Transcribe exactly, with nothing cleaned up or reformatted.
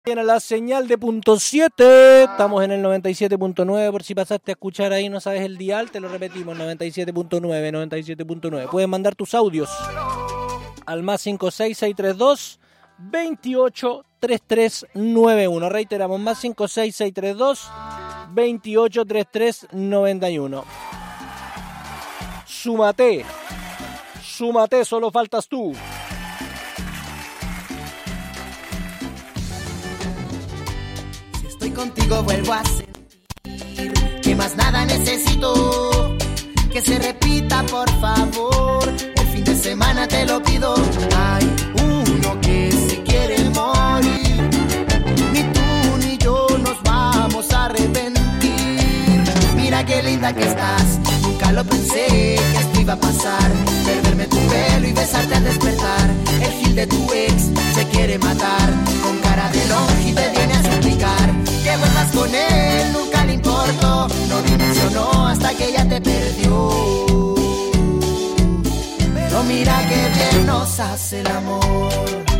Viene la señal de punto siete, estamos en el noventa y siete punto nueve, por si pasaste a escuchar ahí, no sabes el dial, te lo repetimos, noventa y siete punto nueve, noventa y siete punto nueve. Puedes mandar tus audios al más cinco seis seis tres dos, veintiocho, treinta y tres noventa y uno. Reiteramos, más cinco seis seis tres dos, veintiocho, treinta y tres noventa y uno. Súmate, súmate, solo faltas tú. Estoy contigo, vuelvo a sentir que más nada necesito, que se repita por favor, el fin de semana te lo pido. Hay uno que se quiere morir, ni tú ni yo nos vamos a arrepentir. Mira qué linda que estás, nunca lo pensé que esto iba a pasar, perderme tu pelo y besarte al despertar. El gil de tu ex se quiere matar, con cara de longe te viene a suplicar que vuelvas con él, nunca le importó, no dimensionó hasta que ella te perdió. Pero mira que bien nos hace el amor.